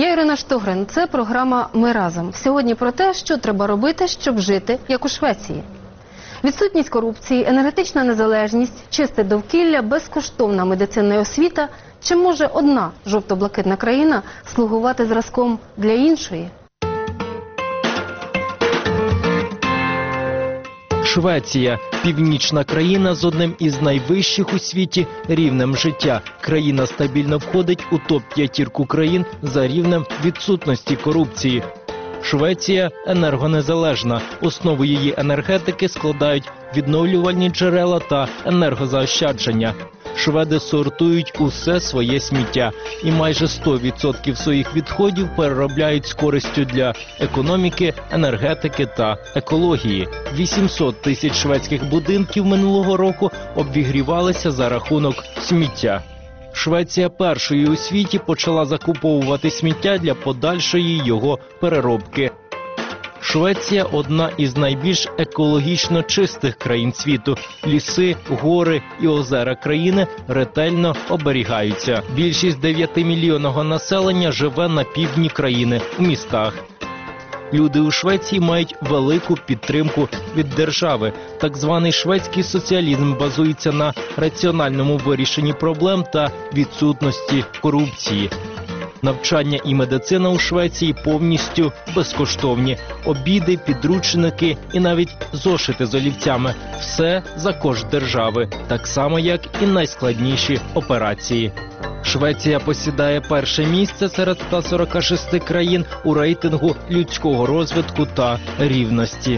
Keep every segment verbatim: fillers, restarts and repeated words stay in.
Я Ірина Штогрин. Це програма «Ми разом». Сьогодні про те, що треба робити, щоб жити, як у Швеції. Відсутність корупції, енергетична незалежність, чисте довкілля, безкоштовна медицинна освіта. Чи може одна жовто-блакитна країна слугувати зразком для іншої? Швеція – північна країна з одним із найвищих у світі рівнем життя. Країна стабільно входить у топ-п'ятірку країн за рівнем відсутності корупції. Швеція енергонезалежна. Основу її енергетики складають відновлювальні джерела та енергозаощадження. Шведи сортують усе своє сміття і майже сто відсотків своїх відходів переробляють з користю для економіки, енергетики та екології. вісімсот тисяч шведських будинків минулого року обігрівалися за рахунок сміття. Швеція першою у світі почала закуповувати сміття для подальшої його переробки. Швеція – одна із найбільш екологічно чистих країн світу. Ліси, гори і озера країни ретельно оберігаються. Більшість дев'ятимільйонного населення живе на півдні країни, у містах. Люди у Швеції мають велику підтримку від держави. Так званий шведський соціалізм базується на раціональному вирішенні проблем та відсутності корупції. Навчання і медицина у Швеції повністю безкоштовні. Обіди, підручники і навіть зошити з олівцями – все за кошт держави, так само як і найскладніші операції. Швеція посідає перше місце серед ста сорока шести країн у рейтингу людського розвитку та рівності.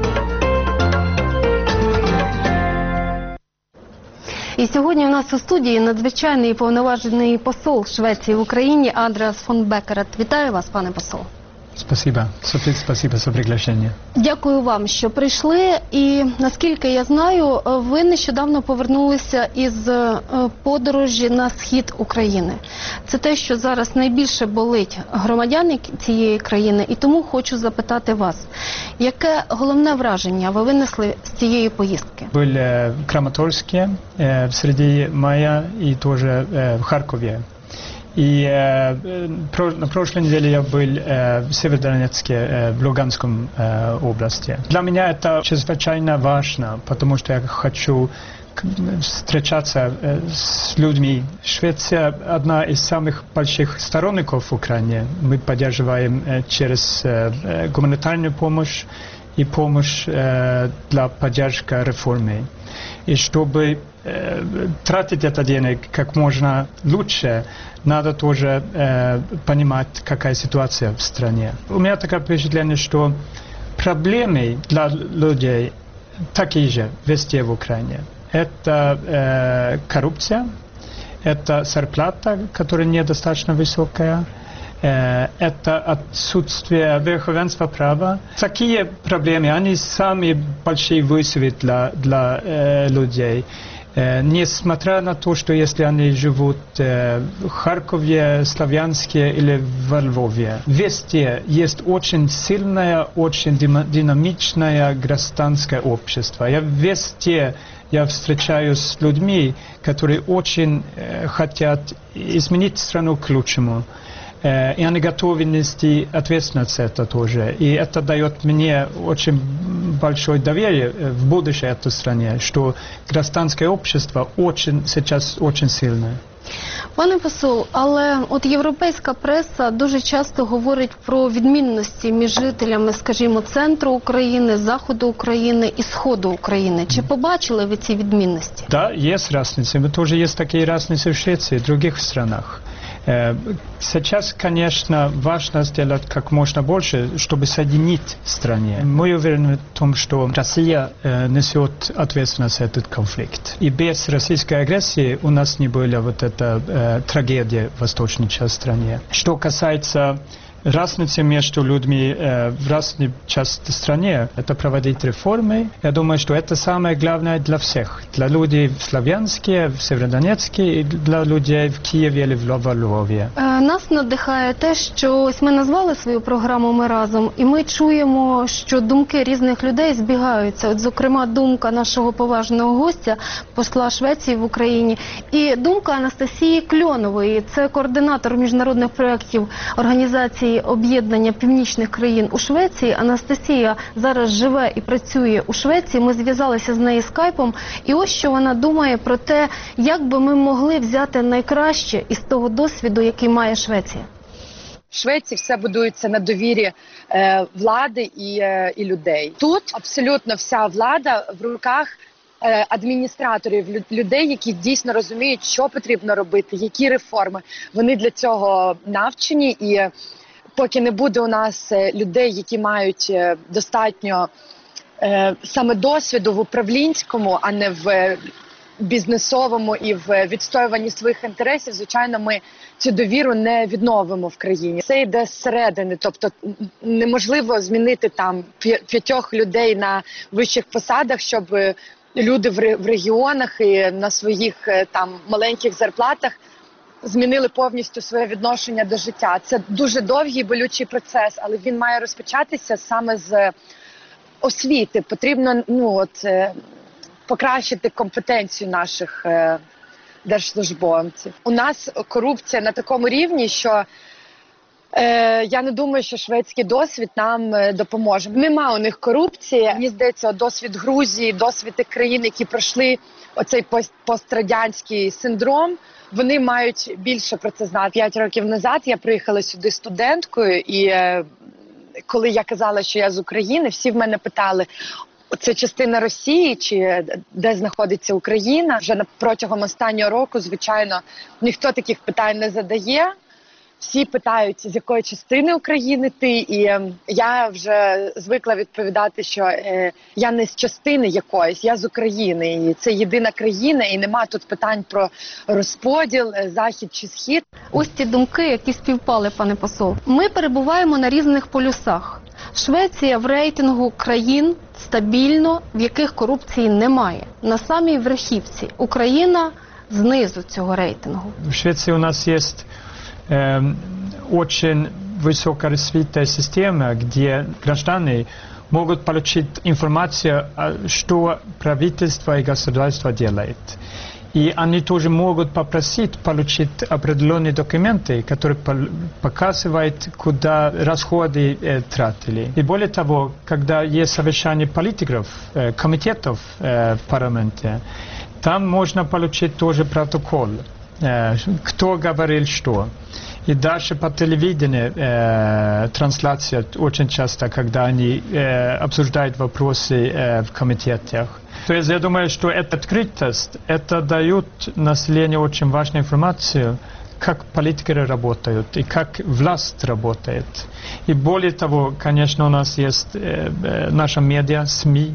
І сьогодні у нас у студії надзвичайний і повноважений посол Швеції в Україні Андреас фон Беккерет. Вітаю вас, пане посол. Спасибо. Софі, спасибо за приглашення. Дякую вам, що прийшли. І, наскільки я знаю, ви нещодавно повернулися із подорожі на схід України. Це те, що зараз найбільше болить громадян цієї країни. І тому хочу запитати вас, яке головне враження ви винесли з цієї поїздки? Був в Краматорську в середині мая і теж в Харкові. И э, про, на прошлой неделе я был э, в Северодонецке, э, в Луганском э, области. Для меня это чрезвычайно важно, потому что я хочу встречаться э, с людьми. Швеция одна из самых больших сторонников Украины. Мы поддерживаем э, через э, гуманитарную помощь и помощь э, для поддержки реформы. И чтобы э, тратить это денег как можно лучше, надо тоже э, понимать, какая ситуация в стране. У меня такое впечатление, что проблемы для людей такие же везде в Украине. Это э, коррупция, это зарплата, которая недостаточно высокая, э, это отсутствие верховенства права. Такие проблемы, они самые большие вызовы для, для э, людей. Несмотря на то, что если они живут в Харькове, Славянске или во Львове, везде есть очень сильное, очень динамичное гражданское общество. Я везде я встречаюсь с людьми, которые очень хотят изменить страну к лучшему. И они готовы нести ответственность за это тоже. И это дает мне очень большое доверие в будущее этой стране, что гражданское общество очень, сейчас очень сильное. Пане посол, але от європейська преса дуже часто говорить про відмінності між жителями, скажімо, центру України, заходу України і сходу України. Чи побачили ви ці відмінності? Да, есть разницы. Мы тоже есть такие разницы в Швеции и в других странах. Сейчас, конечно, важно сделать как можно больше, чтобы соединить стране. Мы уверены в том, что Россия несет ответственность за этот конфликт. И без российской агрессии у нас не была вот эта э, трагедия в восточной части страны. Что касается разница между людьми э, в разной части страны, это проводить реформы. Я думаю, что это самое главное для всех. Для людей в Славянске, в Северодонецке и для людей в Киеве или в Львові. Е, Нас надихає те, що ось ми назвали свою програму «Ми разом», і ми чуємо, що думки різних людей збігаються. От, зокрема, думка нашого поважного гостя, посла Швеції в Україні, і думка Анастасії Кльонової, це координатор міжнародних проєктів Організації об'єднання північних країн у Швеції. Анастасія зараз живе і працює у Швеції. Ми зв'язалися з нею скайпом, і ось що вона думає про те, як би ми могли взяти найкраще із того досвіду, який має Швеція. В Швеції все будується на довірі е, влади і, е, і людей. Тут абсолютно вся влада в руках е, адміністраторів, лю- людей, які дійсно розуміють, що потрібно робити, які реформи. Вони для цього навчені, і е, поки не буде у нас е, людей, які мають е, достатньо е, саме досвіду в управлінському, а не в е, бізнесовому і в відстоюванні своїх інтересів, звичайно, ми цю довіру не відновимо в країні. Це йде зсередини, тобто неможливо змінити там п'я- п'ятьох людей на вищих посадах, щоб люди в ре- в регіонах і на своїх е, там маленьких зарплатах змінили повністю своє відношення до життя. Це дуже довгий болючий процес, але він має розпочатися саме з освіти. Потрібно, ну от, е, покращити компетенцію наших е, держслужбовців. У нас корупція на такому рівні, що е, я не думаю, що шведський досвід нам е, допоможе. Нема у них корупції. Мені здається, досвід Грузії, досвід тих країн, які пройшли оцей пост- пострадянський синдром, вони мають більше про це знати. П'ять років назад я приїхала сюди студенткою, і е, коли я казала, що я з України, всі в мене питали, це частина Росії чи де знаходиться Україна? Вже на- протягом останнього року, звичайно, ніхто таких питань не задає. Всі питають, з якої частини України ти, і е, я вже звикла відповідати, що е, я не з частини якоїсь, я з України. І це єдина країна, і нема тут питань про розподіл, е, захід чи схід. Ось ті думки, які співпали, пане посол. Ми перебуваємо на різних полюсах. Швеція в рейтингу країн стабільно, в яких корупції немає. На самій верхівці. Україна знизу цього рейтингу. В Швеции у нас есть э, очень высокоразвитая система, где граждане могут получить информацию, а, что правительство и государство делает. И они тоже могут попросить получить определенные документы, которые пол- показывают, куда расходы э, тратили. И более того, когда есть совещание политиков, э, комитетов э, в парламенте, там можно получить тоже протокол, э, кто говорил что. И даже по телевидению э, трансляция очень часто, когда они э, обсуждают вопросы э, в комитетах. То есть я думаю, что эта открытость, это дает населению очень важную информацию, как политики работают и как власть работает. И более того, конечно, у нас есть э, э, наша медиа, СМИ,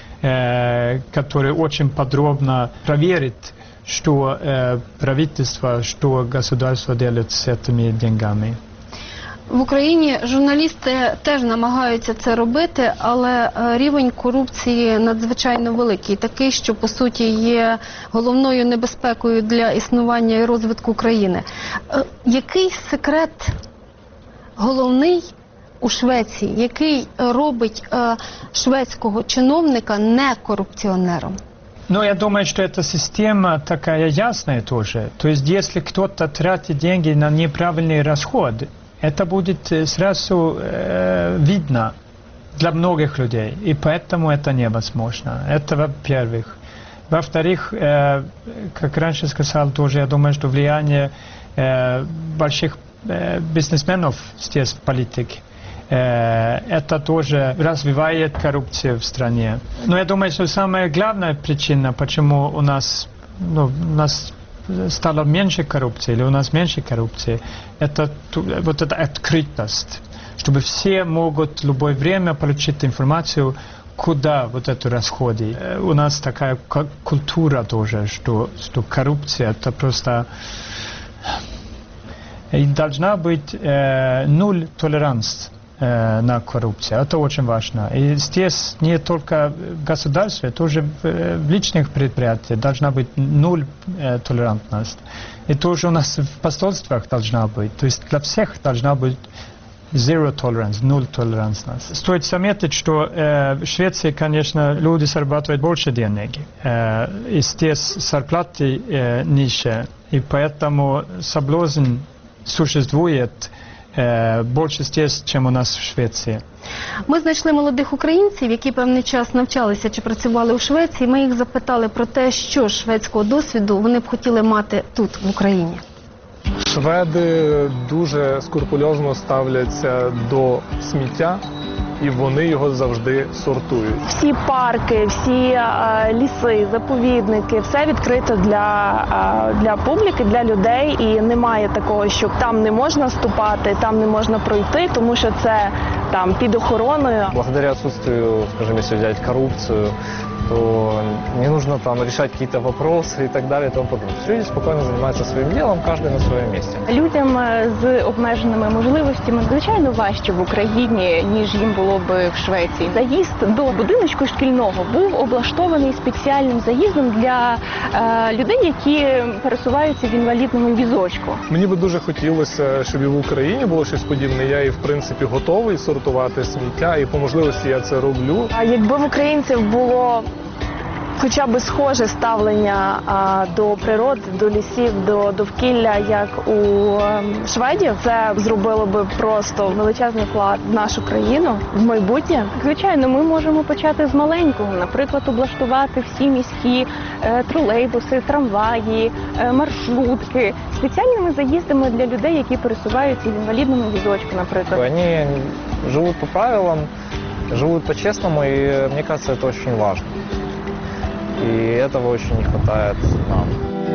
э, которые очень подробно проверят, что э, правительство, что государство делает с этими деньгами. В Україні журналісти теж намагаються це робити, але е, рівень корупції надзвичайно великий. Такий, що, по суті, є головною небезпекою для існування і розвитку країни. Е, Який секрет головний у Швеції, який робить е, шведського чиновника не корупціонером? Ну, я думаю, что эта система такая ясная тоже. То есть, если кто-то тратит деньги на неправильный расход, это будет э, сразу э, видно для многих людей. И поэтому это невозможно. Это во-первых. Во-вторых, э, как раньше сказал тоже, я думаю, что влияние э, больших э, бизнесменов здесь в политике, это тоже развивает коррупцию в стране. Но я думаю, что самая главная причина, почему у нас, ну, у нас стало меньше коррупции, или у нас меньше коррупции, это ту- вот эта открытость, чтобы все могут в любое время получить информацию, куда вот это расходы. Э, У нас такая ку- культура тоже, что, что коррупция это просто И должна быть э, нуль толеранс э, на коррупцию. Это очень важно. И здесь не только в государстве, тоже в, в личных предприятиях должна быть нуль э, толерантность. И тоже у нас в посольствах должна быть. То есть для всех должна быть zero tolerance, нуль толерантность. Стоит заметить, что э, в Швеции, конечно, люди зарабатывают больше денег. Э, и здесь зарплаты э, ниже. И поэтому соблазн существует е, більше здесь, ніж у нас в Швеції. Ми знайшли молодих українців, які певний час навчалися чи працювали у Швеції. Ми їх запитали про те, що шведського досвіду вони б хотіли мати тут, в Україні. Шведи дуже скрупульозно ставляться до сміття, і вони його завжди сортують. Всі парки, всі е, ліси, заповідники, все відкрито для, е, для публіки, для людей. І немає такого, що там не можна ступати, там не можна пройти, тому що це там під охороною. Благодаря отсутствию, скажем, если взять коррупцию, то не нужно там решать какие-то вопросы и так далее и тому подобное. Люди спокойно занимаются своим делом, каждый на своем месте. Людям з обмеженими можливостями, звичайно, важче в Україні, ніж їм було б в Швеції. Заїзд до будиночку шкільного був облаштований спеціальним заїздом для е, людей, які пересуваються в інвалідному візочку. Мені би дуже хотілося, щоб і в Україні було щось подібне. Я і, в принципі, готовий сортувати сміття, і по можливості я це роблю. А якби в українців було хоча б схоже ставлення а, до природи, до лісів, до довкілля, як у а, шведів, це зробило би просто величезний вклад в нашу країну, в майбутнє. Звичайно, ми можемо почати з маленького, наприклад, облаштувати всі міські е, тролейбуси, трамваї, е, маршрутки, спеціальними заїздами для людей, які пересуваються в інвалідному візочку, наприклад. Они живут по правилам, живут по-честному, и мне кажется, это очень важно. И этого очень не хватает нам.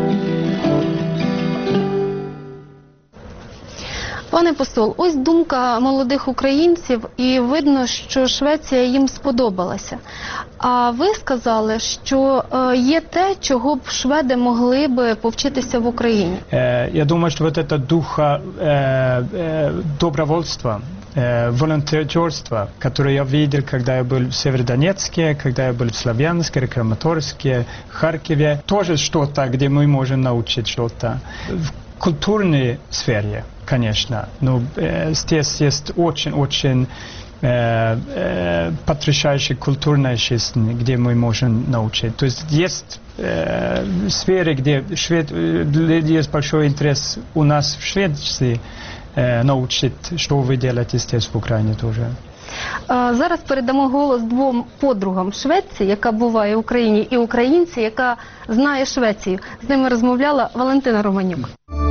Пане посол, ось думка молодих українців, і видно, що Швеція їм сподобалася. А ви сказали, що є те, чого б шведи могли б повчитися в Україні. Е, я думаю, що вот это духа е, е, добровольства, волонтерства, которые я видел, когда я был в Северодонецке, когда я был в Славянске, Краматорске, Харькове. Тоже что-то, где мы можем научить что-то. В культурной сфере, конечно, но э, здесь есть очень-очень э, э, потрясающая культурная жизнь, где мы можем научить. То есть есть э, сферы, где швед... есть большой интерес у нас в Швеции, научить, що ви робите здесь в Україні теж. Зараз передамо голос двом подругам Швеції, яка буває в Україні, і українці, яка знає Швецію. З ними розмовляла Валентина Романюк.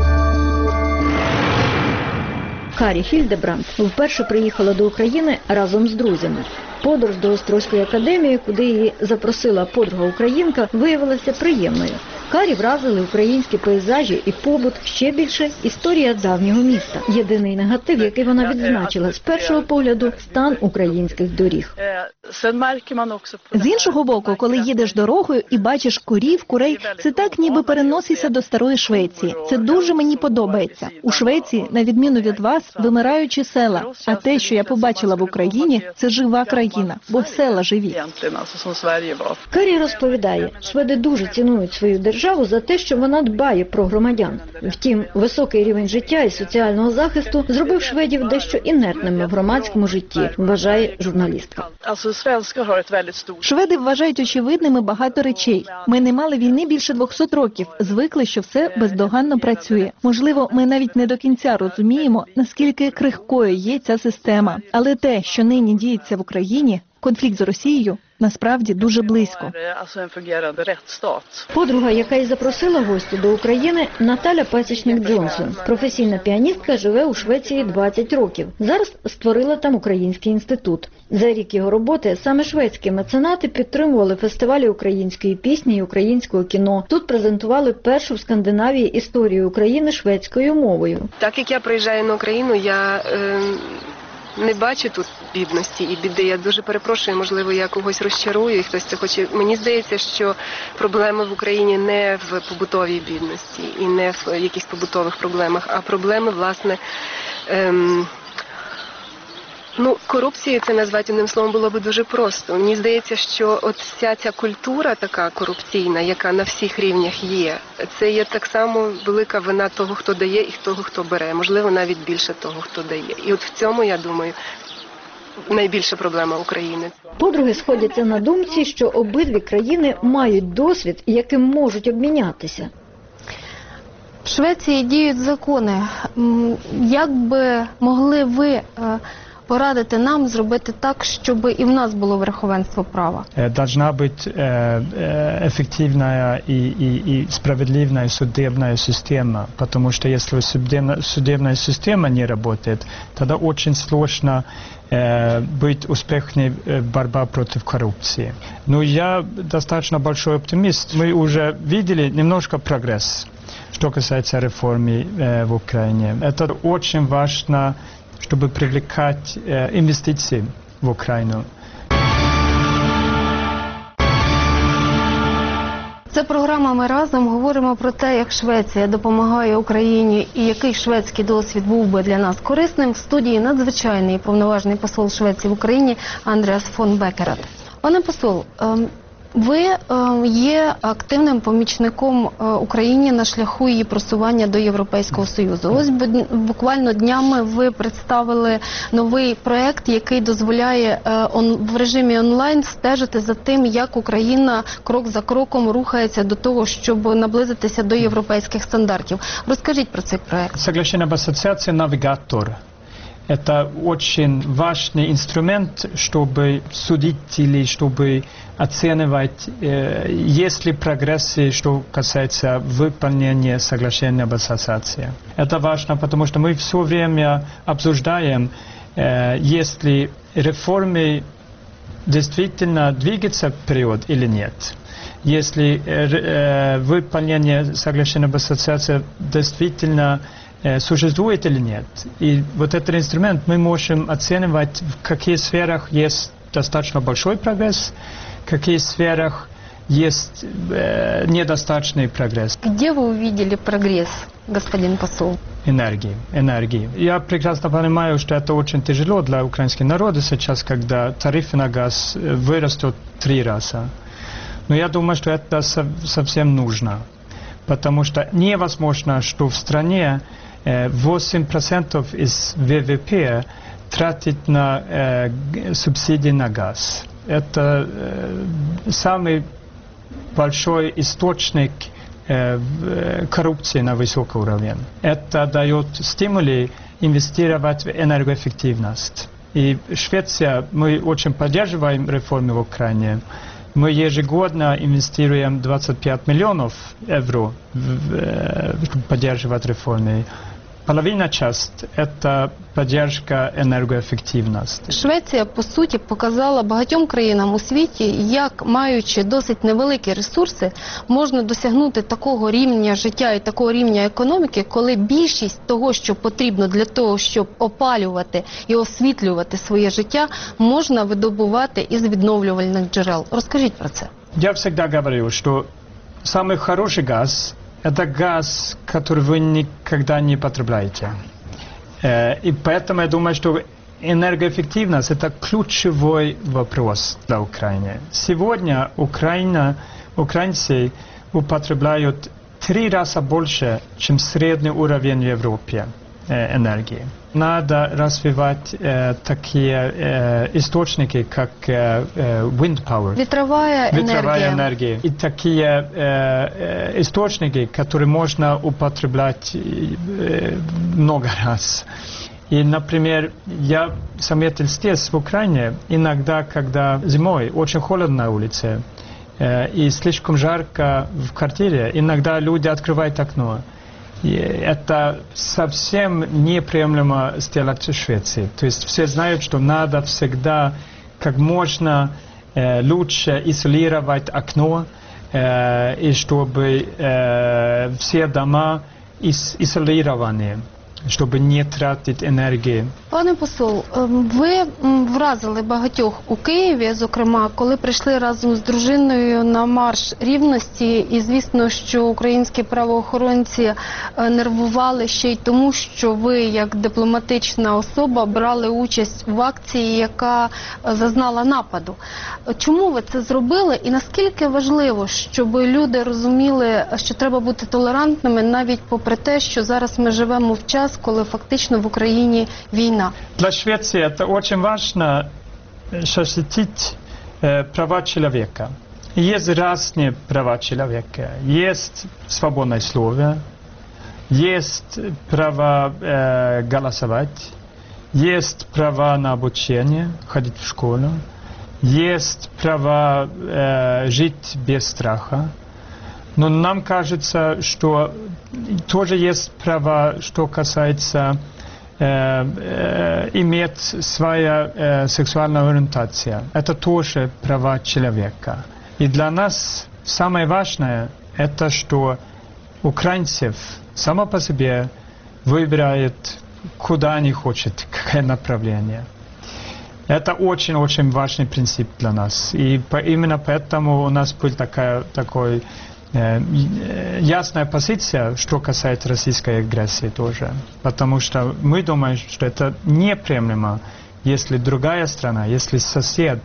Карі Хільдебранд вперше приїхала до України разом з друзями. Подорож до Острозької академії, куди її запросила подруга-українка, виявилася приємною. Карі вразили українські пейзажі і побут, ще більше історія давнього міста. Єдиний негатив, який вона відзначила з першого погляду – стан українських доріг. З іншого боку, коли їдеш дорогою і бачиш корів, курей, це так ніби переносишся до старої Швеції. Це дуже мені подобається. У Швеції, на відміну від вас, вимираючі села. А те, що я побачила в Україні, це жива країна, бо села живі. Карі розповідає, шведи дуже цінують свою державу за те, що вона дбає про громадян. Втім, високий рівень життя і соціального захисту зробив шведів дещо інертними в громадському житті, вважає журналістка. Шведи вважають очевидними багато речей. Ми не мали війни більше двохсот років, звикли, що все бездоганно працює. Можливо, ми навіть не до кінця розуміємо, наскільки крихкою є ця система. Але те, що нині діється в Україні, конфлікт з Росією, насправді дуже близько. Подруга, яка й запросила гостю до України, Наталя Пасічник-Джонсон. Професійна піаністка живе у Швеції двадцять років. Зараз створила там український інститут. За рік його роботи саме шведські меценати підтримували фестивалі української пісні і українського кіно. Тут презентували першу в Скандинавії історію України шведською мовою. Так як я приїжджаю на Україну, я... Е... не бачу тут бідності і біди. Я дуже перепрошую, можливо, я когось розчарую, і хтось це хоче. Мені здається, що проблема в Україні не в побутовій бідності і не в якихось побутових проблемах, а проблеми, власне, ем, ну, корупцію це назвати одним словом було б дуже просто. Мені здається, що от вся ця культура така корупційна, яка на всіх рівнях є, це є так само велика вина того, хто дає, і того, хто бере. Можливо, навіть більше того, хто дає. І от в цьому, я думаю, найбільша проблема України. Подруги сходяться на думці, що обидві країни мають досвід, яким можуть обмінятися. В Швеції діють закони. М, Як би могли ви е, порадити нам зробити так, щоб і в нас було верховенство права? Э, Должна быть э, э, эффективная и, и, и справедливая судебная система, потому что если судебна- судебная система не работает, тогда очень сложно э, быть успешной э, борьба против коррупции. Но я достаточно большой оптимист. Мы уже видели немножко прогресс, что касается реформы э, в Украине. Это очень важно, чтобы привлекать э, инвестиции в Украину. Це програма «Ми разом». Говоримо про те, як Швеція допомагає Україні і який шведський досвід був би для нас корисним. В студії надзвичайний повноважний посол Швеції в Україні Андреас фон Беккерет. Пане посол, ем, ви ем, є активним помічником е, Україні на шляху її просування до Європейського Союзу. Ось бу- буквально днями ви представили новий проект, який дозволяє е, он, в режимі онлайн стежити за тим, як Україна крок за кроком рухається до того, щоб наблизитися до європейських стандартів. Розкажіть про цей проект. Соглашение об ассоциации «Навигатор». Это очень важный инструмент, чтобы судить или чтобы оценивать, э, есть ли прогрессы, что касается выполнения соглашения об ассоциации. Это важно, потому что мы все время обсуждаем, э, если реформы действительно двигаются вперед или нет. Если э, э, выполнение соглашения об ассоциации действительно существует или нет. И вот этот инструмент мы можем оценивать, в каких сферах есть достаточно большой прогресс, в каких сферах есть э, недостаточный прогресс. Где вы увидели прогресс, господин посол? Энергии, энергии. Я прекрасно понимаю, что это очень тяжело для украинского народа сейчас, когда тарифы на газ вырастут три раза. Но я думаю, что это совсем нужно. Потому что невозможно, что в стране восемь процентов из ВВП тратить на э, субсидии на газ. Это э, самый большой источник э, коррупции на высоком уровне. Это дает стимулы инвестировать в энергоэффективность. И Швеция, мы очень поддерживаем реформы в Украине. Мы ежегодно инвестируем двадцать пять миллионов евро, чтобы поддерживать реформы. Половина часть – это поддержка енергоефективності. Швеція, по суті, показала багатьом країнам у світі, як, маючи досить невеликі ресурси, можна досягнути такого рівня життя і такого рівня економіки, коли більшість того, що потрібно для того, щоб опалювати і освітлювати своє життя, можна видобувати із відновлювальних джерел. Розкажіть про це. Я всегда говорю, что самый хороший газ – это газ, который вы никогда не потребляете. И поэтому я думаю, что энергоэффективность – это ключевой вопрос для Украины. Сегодня Украина, украинцы употребляют три раза больше, чем средний уровень в Европе энергии. Надо развивать э, такие э, источники, как э, wind power, ветровая, ветровая энергия. энергия, и такие э, источники, которые можно употреблять э, много раз. И, например, я заметил здесь, в Украине, иногда, когда зимой очень холодно на улице э, и слишком жарко в квартире, иногда люди открывают окно. И это совсем неприемлемо сделать в Швеции. То есть все знают, что надо всегда как можно э, лучше изолировать окно, э, и чтобы э, все дома ис- изолированы. чтобы не тратить энергии. Пане посол, ем, ви м, вразили багатьох у Києві, зокрема, коли прийшли разом з дружиною на марш рівності, і звісно, що українські правоохоронці е, нервували ще й тому, що ви, як дипломатична особа, брали участь в акції, яка е, зазнала нападу. Чому ви це зробили і наскільки важливо, щоб люди розуміли, що треба бути толерантними навіть попри те, що зараз ми живемо в час, коли фактично в Україні війна? Для Швеции это очень важно защитить э, права человека. Есть разные права человека. Есть свободное слово, есть право э, голосовать, есть право на обучение, ходить в школу, есть право э, жить без страха. Но нам кажется, что тоже есть право, что касается э, э, иметь своя э, сексуальная ориентация. Это тоже права человека. И для нас самое важное, это что украинцев само по себе выбирает, куда они хотят, какое направление. Это очень-очень важный принцип для нас. И по, именно поэтому у нас был такая, такой э, ясная позиция, что касается российской агрессии тоже. Потому что мы думаем, что это неприемлемо, если другая страна, если сосед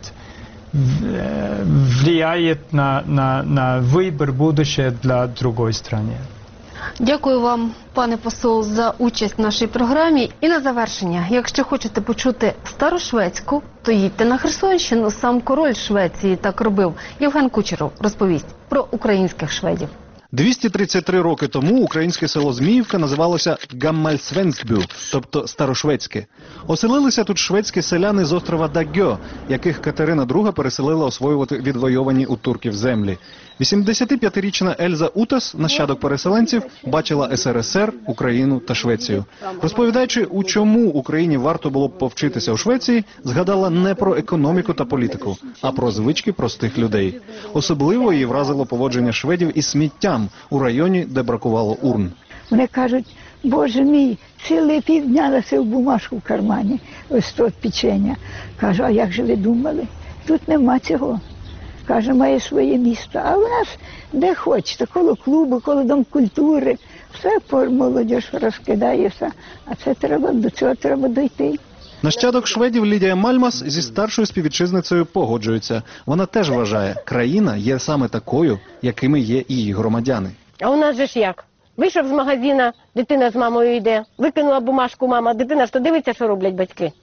э, влияет на, на, на выбор будущего для другой страны. Дякую вам, пане посол, за участь в нашій програмі. І на завершення, якщо хочете почути старошведську, то їдьте на Херсонщину. Сам король Швеції так робив. Євген Кучеров розповість про українських шведів. двісті тридцять три роки тому українське село Зміївка називалося Гаммальсвенсбю, тобто старошведське. Оселилися тут шведські селяни з острова Дагьо, яких Катерина друга переселила освоювати відвойовані у турків землі. вісімдесятип'ятирічна Ельза Утас, нащадок переселенців, бачила ес ер ес ер, Україну та Швецію. Розповідаючи, у чому Україні варто було б повчитися у Швеції, згадала не про економіку та політику, а про звички простих людей. Особливо її вразило поводження шведів із сміттям у районі, де бракувало урн. Вони кажуть, боже мій, цілий півдня носив бумажку в кармані, ось тут печення. Кажу, а як же ви думали? Тут нема цього. Каже, має своє місто. А у нас де хочете, коло клубу, коло Дом культури. Все по молодіж розкидається. А це треба, до цього треба дойти. Нащадок шведів Лідія Мальмас зі старшою співвітчизницею погоджується. Вона теж вважає, країна є саме такою, якими є і її громадяни. А у нас же ж як? Вийшов з магазина, дитина з мамою йде, викинула бумажку мама, дитина ж то дивиться, що роблять батьки.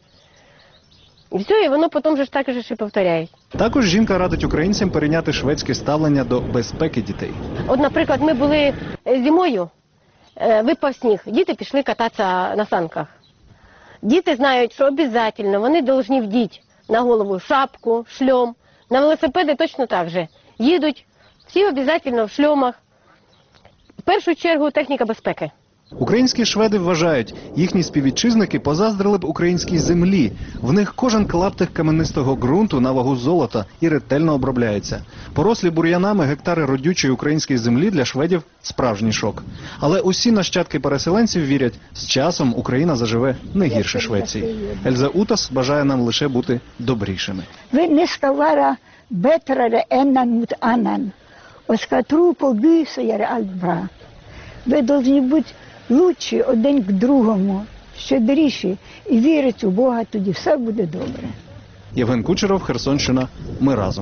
І все, і воно потім же ж так же ж і повторяє. Також жінка радить українцям перейняти шведське ставлення до безпеки дітей. От, наприклад, ми були зимою, випав сніг, діти пішли кататися на санках. Діти знають, що обов'язково вони повинні вдіти на голову шапку, шльом. На велосипеди точно так же. Їдуть всі обов'язково в шльомах. В першу чергу техніка безпеки. Українські шведи вважають, їхні співвітчизники позаздрили б українській землі. В них кожен клаптик каменистого ґрунту на вагу золота і ретельно обробляється. Порослі бур'янами гектари родючої української землі для шведів – справжній шок. Але усі нащадки переселенців вірять, з часом Україна заживе не гірше Швеції. Ельза Утас бажає нам лише бути добрішими. Ви не скавара бетрare ennan mot annan. Och ska tro på Gud så är det allt bra. Ви повинні бути лучші один к другому, щедріші і вірити у Бога, тоді все буде добре. Євген Кучеров, Херсонщина. Ми разом.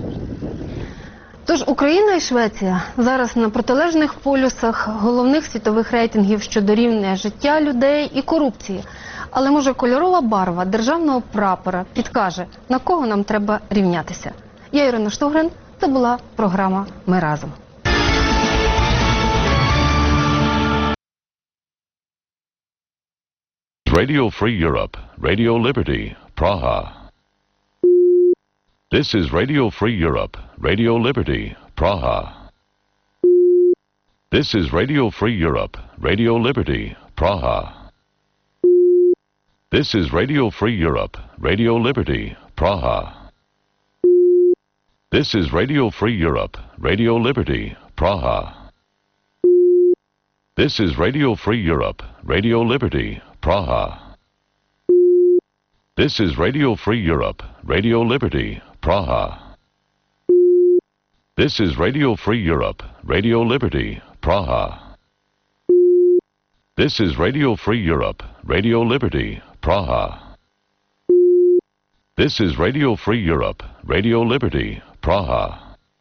Тож Україна і Швеція зараз на протилежних полюсах головних світових рейтингів щодо рівня життя людей і корупції. Але може кольорова барва державного прапора підкаже, на кого нам треба рівнятися. Я Ірина Штогрин, це була програма «Ми разом». Radio Free Europe, Radio Liberty, Praha. This is Radio Free Europe, Radio Liberty, Praha. This is Radio Free Europe, Radio Liberty, Praha. This is Radio Free Europe, Radio Liberty, Praha. This is Radio Free Europe, Radio Liberty, Praha. This is Radio Free Europe, Radio Liberty, Praha. This is Radio Free Europe, Radio Liberty, Praha. This is Radio Free Europe, Radio Liberty, Praha. This is Radio Free Europe, Radio Liberty, Praha. This is Radio Free Europe, Radio Liberty, Praha.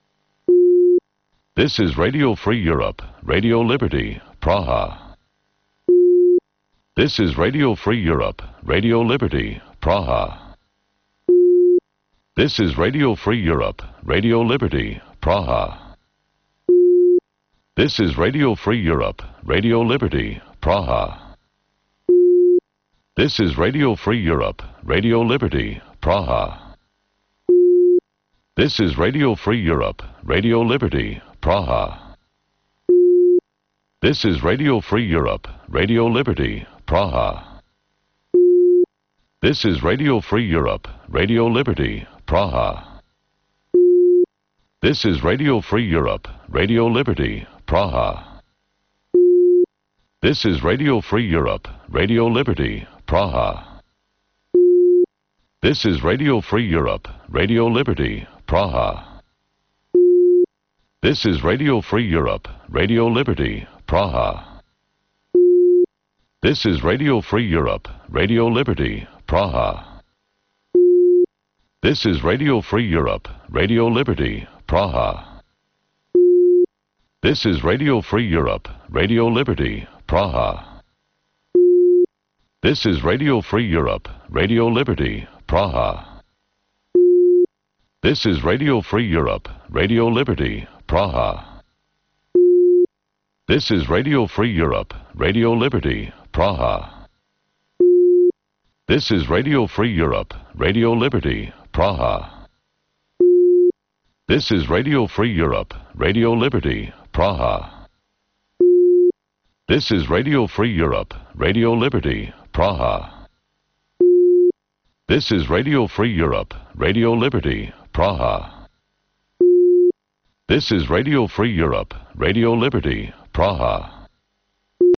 This is Radio Free Europe, Radio Liberty, Praha. This is Radio Free Europe, Radio Liberty, Praha. This is Radio Free Europe, Radio Liberty, Praha. This is Radio Free Europe, Radio Liberty, Praha. This is Radio Free Europe, Radio Liberty, Praha. This is Radio Free Europe, Radio Liberty, Praha. This is Radio Free Europe, Radio Liberty, Praha. This is Radio Free Europe, Radio Liberty, Praha. This is Radio Free Europe, Radio Liberty, Praha. This is Radio Free Europe, Radio Liberty, Praha. This is Radio Free Europe, Radio Liberty, Praha. This is Radio Free Europe, Radio Liberty, Praha. This is Radio Free Europe, Radio Liberty, Praha. This is Radio Free Europe, Radio Liberty, Praha. This is Radio Free Europe, Radio Liberty, Praha. This is Radio Free Europe, Radio Liberty, Praha. This is Radio Free Europe, Radio Liberty, Praha. This is Radio Free Europe, Radio Liberty, Praha. This is Radio Free Europe, Radio Liberty, Praha. This is Radio Free Europe, Radio Liberty, Praha. This is Radio Free Europe, Radio Liberty, Praha. This is Radio Free Europe, Radio Liberty, Praha. This is Radio Free Europe, Radio Liberty, Praha.